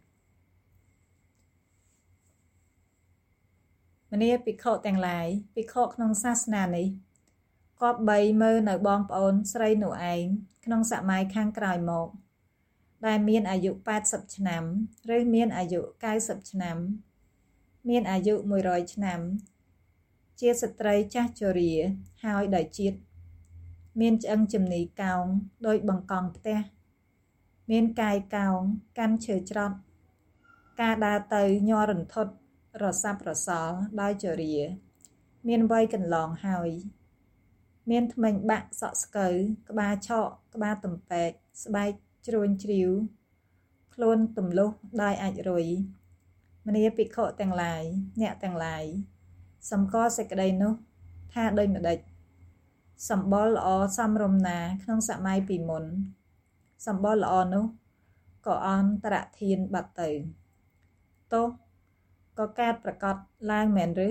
មនីភិក្ខុទាំងឡាយភិក្ខុក្នុងសាសនានេះគប្បីមើលនៅបងប្អូនស្រីនោះឯងក្នុងសម័យខាងក្រោយមកដែលមានអាយុแปดสิบឆ្នាំឬមានអាយុเก้าสิบឆ្នាំមានអាយុមួយរយឆ្នាំជាស្ត្រីចាស់ជរាហើយដោយជាតិមានឆ្អឹងជំនីកោងដោយបង្កង់ផ្ទះមានកាយកោងកាន់ឈើច្រត់ការដើរទៅញ័ររន្ធត់រសាប់រសល់ដោយជរាមានវ័យកន្លងហើយមានធ្មេញបាក់សក់ស្កូវក្បាលឆក់ក្បាលទំពែកស្បែកជ្រួញជ្រាវខ្លួនទម្លុះដោយអាចរុយមនីភិក្ខុទាំងឡាយអ្នកទាំងឡាយសម្គាល់សេចក្តីនោះថាដូចម្ដេចសម្បុរល្អសមរម្យណាក្នុងសម័យពីមុនសម្បុរល្អនោះក៏អន្តរធានបាត់ទៅទោះក៏កើតប្រកបឡើងមែនឬ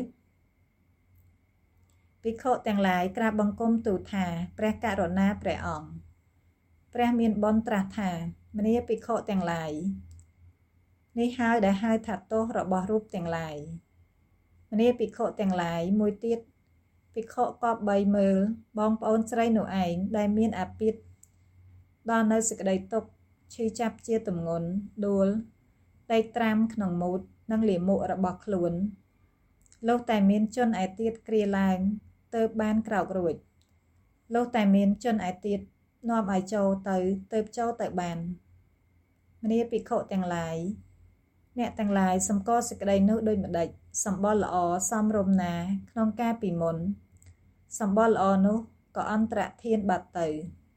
ភិក្ខុទាំងឡាយក្រាបបង្គំទូលថាព្រះករុណាព្រះអង្គព្រះមានបុណ្យត្រាស់ថាមនីភិក្ខុទាំងឡាយនេះហើយដែលហៅថាទោសរបស់រូបទាំងឡាយមនីភិក្ខុទាំងឡាយមួយទៀតភិក្ខុគប្បីមើលបងប្អូនស្រីនោះឯងដែលមានអាពាធដល់នៅសេចក្តីទុក្ខឈឺចាប់ជាទម្ងន់ដួលដេកត្រាំក្នុងមូតនិងលាមករបស់ខ្លួនលុះតែមានជនឯទៀតគ្រាឡើងទើបបានក្រោករួចលុះតែមានជនឯទៀតនាំឲ្យចូលទៅទើបចូលទៅបានមនីភិក្ខុទាំងឡាយអ្នកទាំងឡាយសម្គាល់សេចក្តីនោះដូចម្ដេចសម្បុរល្អសមរម្យណាក្នុងការពីមុនសម្បុរល្អនោះក៏អន្តរធានបាត់ទៅ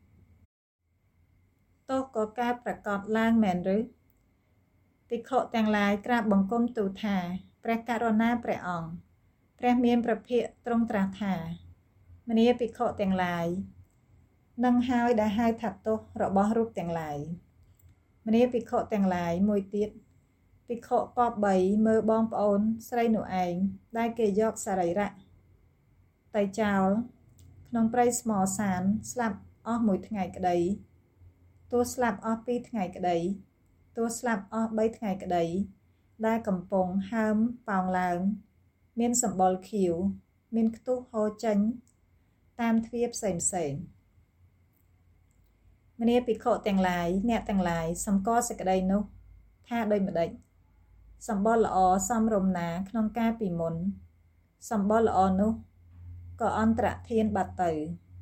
ទោះក៏កើតប្រកបឡើងមែនឬភិក្ខុទាំងឡាយក្រាបបង្គំទូលថាព្រះករុណាព្រះអង្គព្រះមានព្រះភិក្ខទ្រង់ត្រាស់ថាមនីភិក្ខុទាំងឡាយនឹងហើយដែលហៅថាទោសរបស់រូបទាំងឡាយមនីភិក្ខុទាំងឡាយមួយទៀតភិក្ខុគប្បីមើលបងប្អូនស្រីនោះឯងដែលគេយកសរីរៈទៅចោលក្នុងព្រៃស្មោសានស្លាប់អស់មួយថ្ងៃក្តីទោះស្លាប់អស់ពីរថ្ងៃក្តីទោះស្លាប់អស់បីថ្ងៃក្តីដែលកំពុងហើមប៉ោងឡើងមានសម្បុរខៀវមានខ្ទុះហូរចេញតាមទ្វារផ្សេងផ្សេងមនីភិក្ខុទាំងឡាយអ្នកទាំងឡាយសម្គាល់សេចក្តីនោះថាដូចម្ដេចសម្បុរល្អសមរម្យណាក្នុងការពីមុនសម្បុរល្អនោះក៏អន្តរធានបាត់ទៅ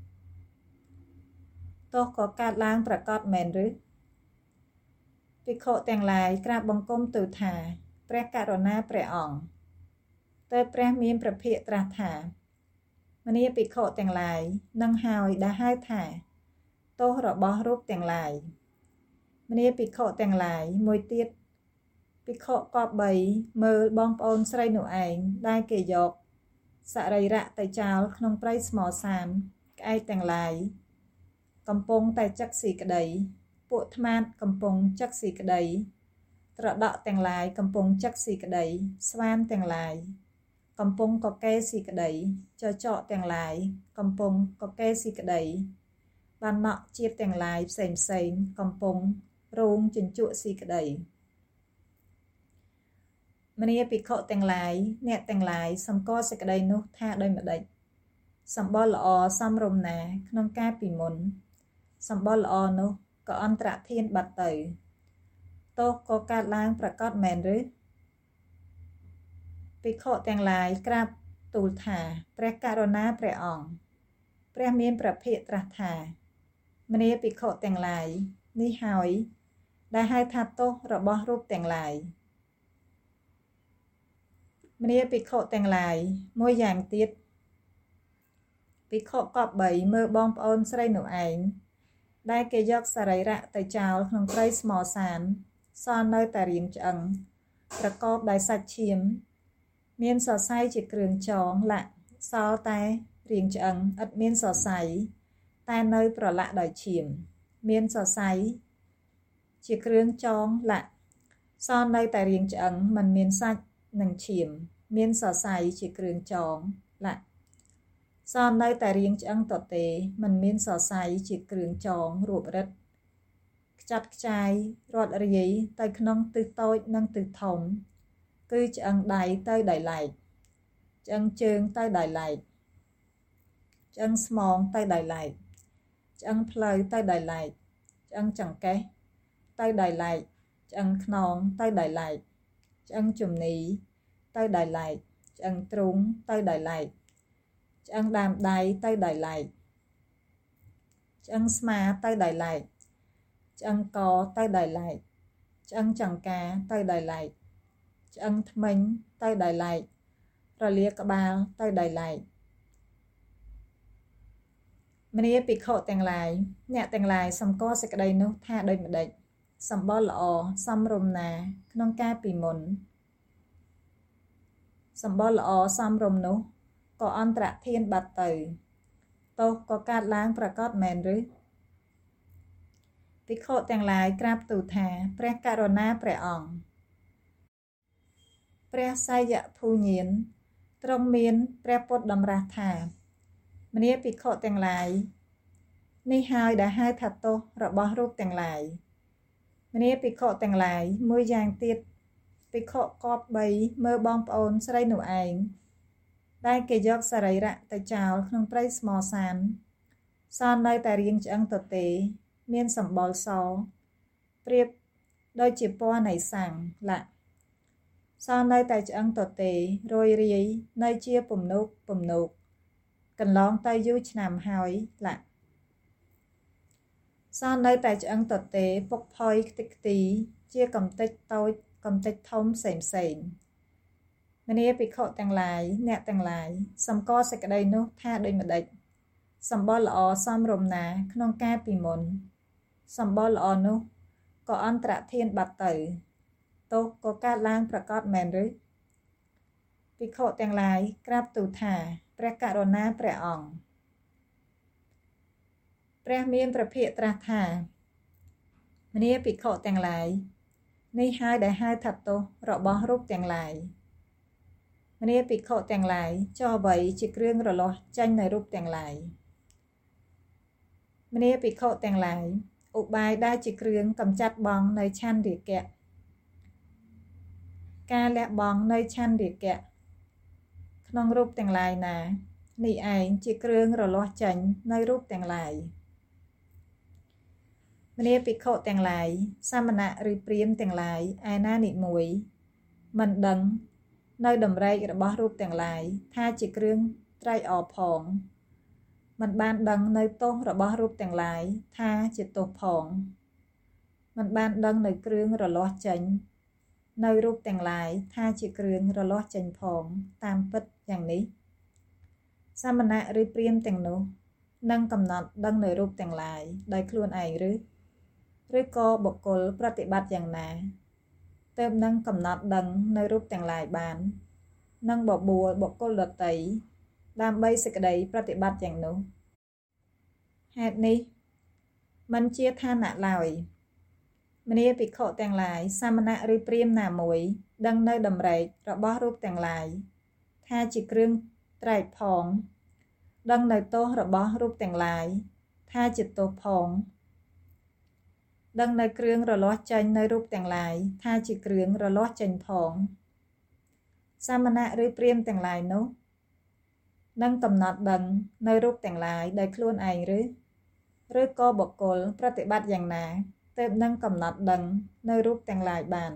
ទោះក៏កើតឡើងប្រកបមែនឬភិក្ខុទាំងឡាយក្រាបបង្គំទូលថាព្រះករុណាព្រះអង្គទើបព្រះមានព្រះភិក្ខត្រាស់ថាមនីភិក្ខុទាំងឡាយនឹងហើយដែលហៅថាទោសរបស់រូបទាំងឡាយមនីភិក្ខុទាំងឡាយមួយទៀតភិក្ខុគប្បីមើលបងប្អូនស្រីនោះឯងដែលគេយកសរីរៈទៅចោលក្នុងព្រៃស្មោសានក្អែកទាំងឡាយកំពុងតែចឹកស៊ីក្តីពួកថ្មាតកំពុងចឹកស៊ីក្តីត្រដក់ទាំងឡាយកំពុងចឹកស៊ីក្តីស្វានទាំងឡាយកំពុងក៏កេស៊ីក្តីចចកទាំងឡាយកំពុងក៏កេស៊ីក្តីបានណក់ជាតិទាំងឡាយផ្សេងផ្សេងកំពុងរោងជញ្ជក់ស៊ីក្តីមនីភិក្ខុទាំងឡាយអ្នកទាំងឡាយសម្គាល់សេចក្តីនោះថាដូចម្ដេចសម្បល់ល្អសំរុំណាក្នុងការពីមុនសម្បល់ល្អនោះក៏អន្តរធានបាត់ទៅទោសក៏កើតឡើងប្រកបមែនឬភិក្ខុទាំងឡាយក្រាបទូលថាព្រះករុណាព្រះអង្គព្រះមានព្រះភិក្ខត្រាស់ថាមនីភិក្ខុទាំងឡាយនេះហើយដែលហៅថាទោសរបស់រូបទាំងឡាយមនីភិក្ខុទាំងឡាយមួយយ៉ាងទៀតភិក្ខុកប់បីមើលបងប្អូនស្រីនោះឯងដែលគេយកសរីរៈទៅចោលក្នុងព្រៃស្មសានសល់នៅតែរាងឆ្អឹងប្រកបដោយសាច់ឈាមមានសរសៃជាគ្រឿងចងលាក់សល់តែរាងឆ្អឹងឥតមានសរសៃតែនៅប្រឡាក់ដោយឈាមមានសរសៃជាគ្រឿងចងលាក់សល់នៅតែរាងឆ្អឹងមិនមានសាច់និងឈាមមានសរសៃជាគ្រឿងចងលាក់សល់នៅតែរាងឆ្អឹងតទេមិនមានសរសៃជាគ្រឿងចងរួបរិតខ្ចាត់ខ្ចាយរត់រាយទៅក្នុងទិសតូចនិងទិសធំគឺឆ្អឹងដៃទៅដោយឡែកឆ្អឹងជើងទៅដោយឡែកឆ្អឹងស្មងទៅដោយឡែកឆ្អឹងផ្លូវទៅដោយឡែកឆ្អឹងចង្កេះទៅដោយឡែកឆ្អឹងខ្នងទៅដោយឡែកឆ្អឹងជំនីទៅដោយឡែកឆ្អឹងទ្រូងទៅដោយឡែកឆ្អឹងដើមដៃទៅដោយឡែកឆ្អឹងស្មាទៅដោយឡែកឆ្អឹងកទៅដោយឡែកឆ្អឹងចង្កាទៅដោយឡែកឆ្អឹងធ្មេញទៅដោយឡែករលាក្បាលទៅដោយឡែកមនីភិក្ខុទាំងឡាយអ្នកទាំងឡាយសម្គាល់សេចក្តីនោះថាដូចម្ដេចសម្បល់ល្អសំរុំណាក្នុងការពីមុនសម្បល់ល្អសំរុំនោះក៏អន្តរធានបាត់ទៅទោសក៏កើតឡើងប្រកបមែនឬភិក្ខុទាំងឡាយក្រាបទូលថាព្រះករុណាព្រះអង្គព្រះសាយភូញានទ្រង់មានព្រះពុទ្ធតម្រាស់ថាមនីភិក្ខុទាំងឡាយនេះហើយដែលហៅថាទោសរបស់រូបទាំងឡាយមនីភិក្ខុទាំងឡាយមួយយ៉ាងទៀតភិក្ខុកប់បីមើលបងប្អូនស្រីនោះឯងដែលគេយកសរីរៈទៅចោលក្នុងព្រៃស្មសានសល់នៅតែរាងឆ្អឹងទទេមានសម្បល់សប្រៀបដូចជាពណ៌នៃសាំងលាក់សល់នៅតែឆ្អឹងទទេរយរាយនៅជាពំនូកពំនូកកន្លងទៅយូរឆ្នាំហើយលាក់សល់នៅតែឆ្អឹងទទេពុកផុយខ្ទេចខ្ទីជាកំទេចតូចកំទេចធំផ្សេងផ្សេងមនីភិក្ខុទាំងឡាយអ្នកទាំងឡាយសម្គាល់សេចក្តីនោះថាដូចម្ដេចសម្បល់ល្អសំរុំណាក្នុងការពីមុនសម្បល់ល្អនោះក៏អន្តរធានបាត់ទៅទោសក៏កើតឡើងប្រកបមែនឬភិក្ខុទាំងឡាយក្រាបទូលថាព្រះករុណាព្រះអង្គព្រះមានព្រះភិក្ខត្រាស់ថាមនីភិក្ខុទាំងឡាយនេះហើយដែលហៅថាទោសរបស់រូបទាំងឡាយមនីភិក្ខុទាំងឡាយចោះអ្វីជាគ្រឿងរលាស់ចេញនៅរូបទាំងឡាយមនីភិក្ខុទាំងឡាយឧបាយដែលជាគ្រឿងកម្ចាត់បងនៅឆន្ទរាគៈការលះបង់នៅឆន្ទរាគៈក្នុងរូបទាំងឡាយណានេះឯងជាគ្រឿងរលាស់ចេញនៅរូបទាំងឡាយមនីភិក្ខុទាំងឡាយសាមណៈឬព្រាហ្មណ៍ទាំងឡាយឯណានិមួយមិនដឹងនៅដំរែករបស់រូបទាំងឡាយថាជាគ្រឿងត្រៃអរផងមិនបានដឹងនៅទោសរបស់រូបទាំងឡាយថាជាទោសផងមិនបានដឹងនៅគ្រឿងរលាស់ចេញនៅរូបទាំងឡាយថាជាគ្រឿងរលាស់ចេញផងតាមពិតយ៉ាងនេះសាមណៈឬព្រាហ្មណ៍ទាំងនោះនឹងកំណត់ដឹងនៅរូបទាំងឡាយដោយខ្លួនឯងឬឬក៏បុគ្គលប្រតិបត្តិយ៉ាងណាទើបនឹងកំណត់ដឹងនៅរូបទាំងឡាយបាននឹងបបួលបុគ្គលដទៃដើម្បីសេចក្តីប្រតិបត្តិយ៉ាងនោះហេតុនេះមិនជាឋានៈឡើយមនីភិក្ខុទាំងឡាយសាមណៈឬព្រាហ្មណ៍ណាមួយដឹងនៅដំរែករបស់រូបទាំងឡាយថាជាគ្រឿងត្រែកផងដឹងនៅទោសរបស់រូបទាំងឡាយថាជាទោសផងដឹងនៅគ្រឿងរលាស់ចេញនៅរូបទាំងឡាយថាជាគ្រឿងរលាស់ចេញផងសាមណៈឬព្រាហ្មណ៍ទាំងឡាយនោះនឹងកំណត់ដឹងនៅរូបទាំងឡាយដោយខ្លួនឯងឬឬក៏បុគ្គលប្រតិបត្តិយ៉ាងណាទើបនឹងកំណត់ដឹងនៅរូបទាំងឡាយបាន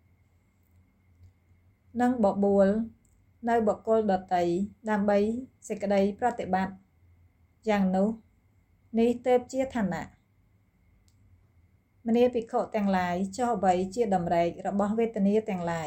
នឹងបបួលនៅបុគ្គលដតីដើម្បីសេចក្តីប្រតិបត្តិយ៉ាងនោះនេះទើបជាឋានៈមនាភិក្ខុទាំងឡាយចុះអ្វីជាតម្រែករបស់វេទនាទាំងឡាយ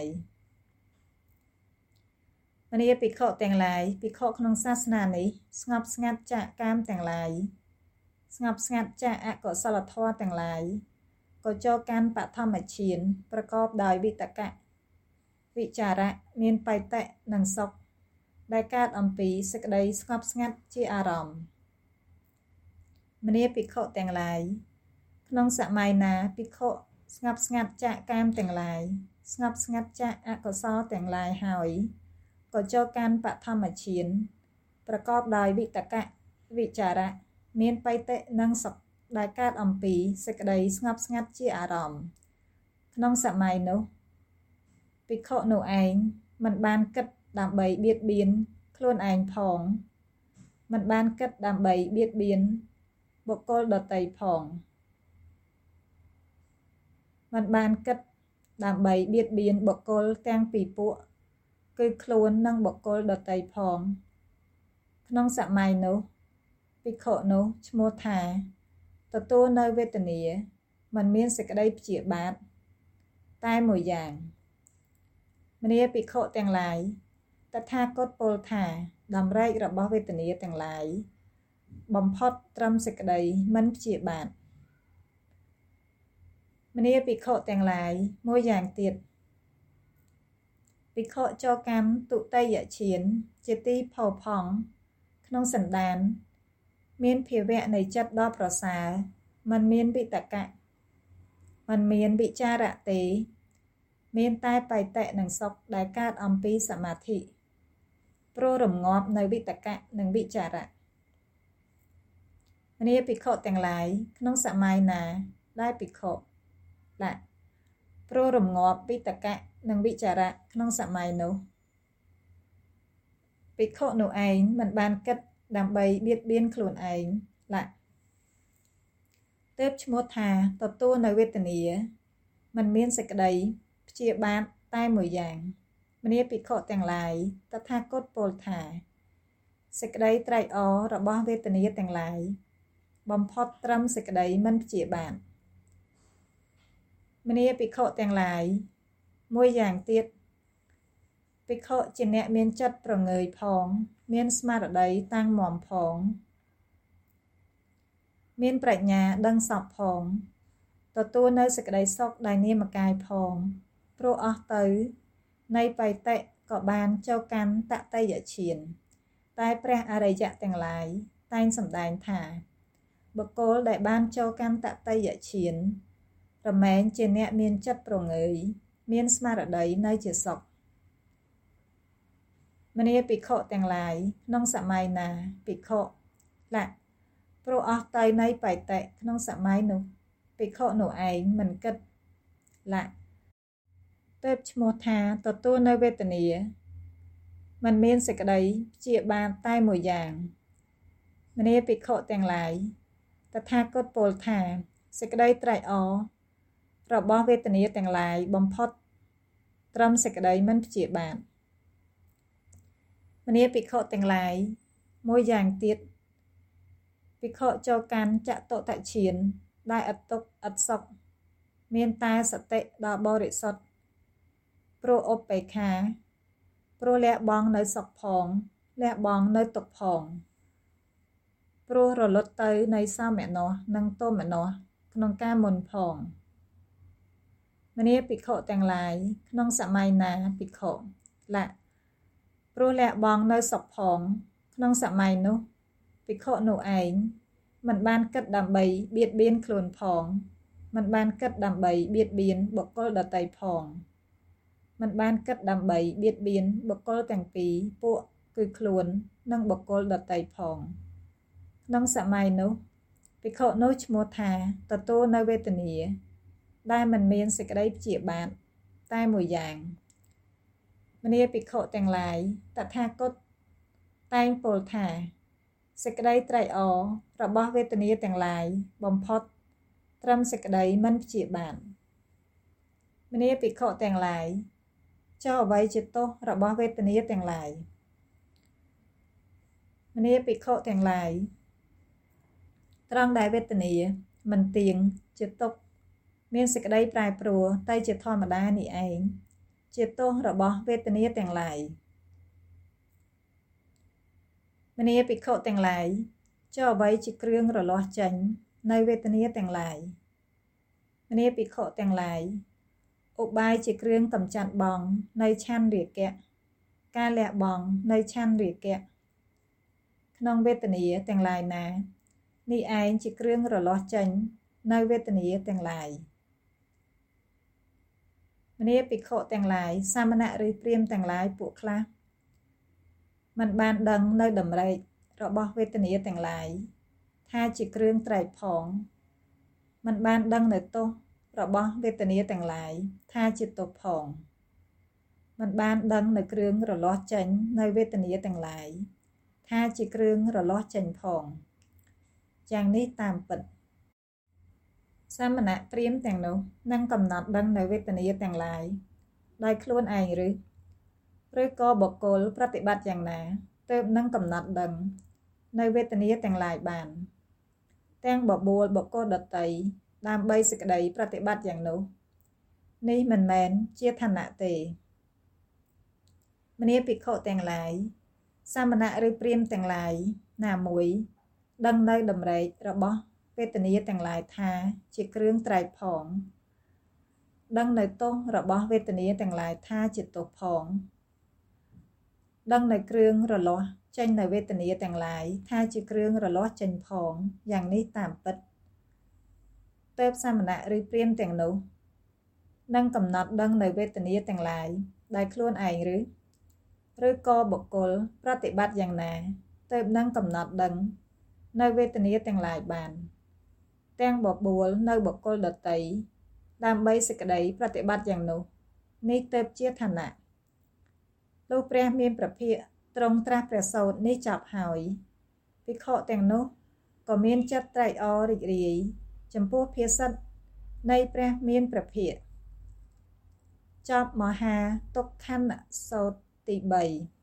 មនាភិក្ខុទាំងឡាយភិក្ខុក្នុងសាសនានេះស្ងប់ស្ងាត់ចាកកាមទាំងឡាយស្ងប់ស្ងាត់ចាកអកុសលធម៌ទាំងឡាយក៏ចូលកាន់បឋមឈានប្រកបដោយវិតកៈវិចារៈមានបៃតៈនិងសុខដែលកើតអំពីសេចក្តីស្ងប់ស្ងាត់ជាអារម្មណ៍មនាភិក្ខុទាំងឡាយក្នុងសម័យណាភិក្ខុស្ងប់ស្ងាត់ចាកកាមទាំងឡាយស្ងប់ស្ងាត់ចាកអកុសលទាំងឡាយហើយក៏ចូលកាន់បឋមឈានប្រកបដោយវិតកៈវិចារៈមានបៃតៈនិងសុខដែលកើតអំពីសេចក្តីស្ងប់ស្ងាត់ជាអារម្មណ៍ក្នុងសម័យនោះភិក្ខុនោះឯងមិនបានគិតដើម្បីបៀតបៀនខ្លួនឯងផងមិនបានគិតដើម្បីបៀតបៀនបុគ្គលដទៃផងមិនបានគិតដើម្បីបៀតបៀនបុគ្គលទាំងពីរពួកគឺខ្លួននិងបុគ្គលដទៃផងក្នុងសម័យនោះភិក្ខុនោះឈ្មោះថាទទួលនៅវេទនាមិនមានសេចក្តីព្យាបាទតែមួយយ៉ាងមនាភិក្ខុទាំងឡាយតថាគតពោលថាតម្រែករបស់វេទនាទាំងឡាយបំផុតត្រឹមសេចក្តីមិនព្យាបាទមនាភិក្ខុទាំងឡាយមួយយ៉ាងទៀតភិក្ខុចូលកម្មទុតិយឈានជាទីផោផង់ក្នុងសន្តានមានភាវៈនៃចិត្តដ៏ប្រសើរមិនមានវិតកៈមិនមានវិចារៈទេមានតែបៃតៈនិងសុខដែលកើតអំពីសមាធិព្រោះរងាប់នៅវិតកៈនិងវិចារៈមនាភិក្ខុទាំងឡាយក្នុងសម័យណាដែលភិក្ខុឡាព្រោះរងាប់វិតកៈនិងវិចារៈក្នុងសម័យនោះភិក្ខុនោះឯងមិនបានគិតដើម្បីបៀតបៀនខ្លួនឯងឡាទើបឈ្មោះថាទទួលនៅវេទនាមិនមានសេចក្តីព្យាបាទតែមួយយ៉ាងមនាភិក្ខុទាំងឡាយតថាគតពោលថាសេចក្តីត្រេកអររបស់វេទនាទាំងឡាយបំផុតត្រឹមសេចក្តីមិនព្យាបាទមនាភិក្ខុទាំងឡាយមួយយ៉ាងទៀតភិក្ខុជាអ្នកមានចិត្តប្រងើយផងមានស្មារតីតាំងមាំផងមានប្រាជ្ញាដឹងសពផងទទួលនៅសេចក្តីសុខដោយនាមកាយផងព្រោះអស់ទៅនៃបៃតៈក៏បានចូលកាន់តតិយឈានតែព្រះអរិយៈទាំងឡាយតែងសម្ដែងថាបុគ្គលដែលបានចូលកាន់តតិយឈានរមែងជាអ្នកមានចិត្តប្រងើយមានស្មារតីនៅជាសុខមនាភិក្ខុទាំងឡាយក្នុងសម័យណាភិក្ខុឡាព្រោះអស់ទៅនៃបៃតៈក្នុងសម័យនោះភិក្ខុនោះឯងមិនគិតឡាទើបឈ្មោះថាទទួលនៅវេទនាមិនមានសេចក្តីព្យាបាទតែមួយយ៉ាងមនាភិក្ខុទាំងឡាយតថាគតពោលថាសេចក្តីត្រេកអររបស់វេទនាទាំងឡាយបំផុតត្រឹមសេចក្តីមិនព្យាបាទមនាភិក្ខុទាំងឡាយមួយយ៉ាងទៀតភិក្ខុចូលកាន់ចតុតឈានដែលឥតទុក្ខឥតសុខមានតែសតិដ៏បរិសុទ្ធព្រោះឧបេក្ខាព្រោះលះបង់នៅសុខផងលះបង់នៅទុក្ខផងព្រោះរលត់ទៅនៃសោមនស្សនិងទោមនស្សក្នុងការមុនផងមនាភិក្ខុទាំងឡាយក្នុងសម័យណាភិក្ខុឡាព្រោះលះបង់នៅសុខផងក្នុងសម័យនោះភិក្ខុនោះឯងមិនបានគិតដើម្បីបៀតបៀនខ្លួនផងមិនបានគិតដើម្បីបៀតបៀនបុគ្គលដទៃផងមិនបានគិតដើម្បីបៀតបៀនបុគ្គលទាំងពីរពួកគឺខ្លួននិងបុគ្គលដទៃផងក្នុងសម័យនោះភិក្ខុនោះឈ្មោះថាទទួលនៅវេទនាដែលមិនមានសេចក្តីព្យាបាទតែមួយយ៉ាងមនាភិក្ខុទាំងឡាយតថាគតតែងពោលថាសេចក្តីត្រេកអររបស់វេទនាទាំងឡាយបំផុតត្រឹមសេចក្តីមិនព្យាបាទមនាភិក្ខុទាំងឡាយចុះអ្វីជាទោសរបស់វេទនាទាំងឡាយមនាភិក្ខុទាំងឡាយត្រង់ដែលវេទនាមិនទៀងជាទុក្ខមានសេចក្តីប្រែប្រួលតែជាធម្មតានេះឯងជាទោសរបស់វេទនាទាំងឡាយមនាភិក្ខុទាំងឡាយចុះអ្វីជាគ្រឿងរលាស់ចេញនៅវេទនាទាំងឡាយមនាភិក្ខុទាំងឡាយឧបាយជាគ្រឿងកម្ចាត់បងនៅឆន្ទរាគៈការលះបង់នៅឆន្ទរាគៈក្នុងវេទនាទាំងឡាយណានេះឯងជាគ្រឿងរលាស់ចេញនៅវេទនាទាំងឡាយមនាភិក្ខុទាំងឡាយសាមណៈឬព្រាហ្មណ៍ទាំងឡាយពួកខ្លះមិនបានដឹងនៅតម្រេចរបស់វេទនាទាំងឡាយថាជាគ្រឿងត្រេកផងមិនបានដឹងនៅទោសរបស់វេទនាទាំងឡាយថាជាទោសផងមិនបានដឹងនៅគ្រឿងរលាស់ចេញនៅវេទនាទាំងឡាយថាជាគ្រឿងរលាស់ចេញផងយ៉ាងនេះតាមពិតសាមណៈព្រាហ្មណ៍ទាំងនោះនឹងកំណត់ដឹងនៅវេទនាទាំងឡាយដោយខ្លួនឯងឬឬក៏បុគ្គលប្រតិបត្តិយ៉ាងណាទើបនឹងកំណត់ដឹងនៅវេទនាទាំងឡាយបានទាំងបបួលបុគ្គលដទៃដើម្បីសេចក្តីប្រតិបត្តិយ៉ាងនោះនេះមិនមែនជាឋានៈទេមនាភិក្ខុទាំងឡាយសាមណៈឬព្រាហ្មណ៍ទាំងឡាយណាមួយដឹងនៅតម្រេចរបស់វេទនាទាំងឡាយថាជាគ្រឿងត្រេកផងដឹងនៅទោសរបស់វេទនាទាំងឡាយថាជាទោសផងដឹងនៅគ្រឿងរលាស់ចេញនៅវេទនាទាំងឡាយថាជាគ្រឿងរលាស់ចេញផងយ៉ាងនេះតាមពិតទើបសាមណៈឬព្រាហ្មណ៍ទាំងនោះនឹងកំណត់ដឹងនៅវេទនាទាំងឡាយដោយខ្លួនឯងឬឬក៏បុគ្គលប្រតិបត្តិយ៉ាងណាទើបនឹងកំណត់ដឹងនៅវេទនាទាំងឡាយបានទាំងបបួលនៅបុគ្គលដទៃដើម្បីសេចក្តីប្រតិបត្តិយ៉ាងនោះនេះទើបជាឋានៈលុះព្រះមានព្រះភិក្ខទ្រង់ត្រាស់ព្រះសូត្រនេះចប់ហើយភិក្ខុទាំងនោះក៏មានចិត្តត្រេកអររីករាយចំពោះភាសិតនៃព្រះមានព្រះភិក្ខចប់មហាទុក្ខខណ្ឌសូត្រទីបី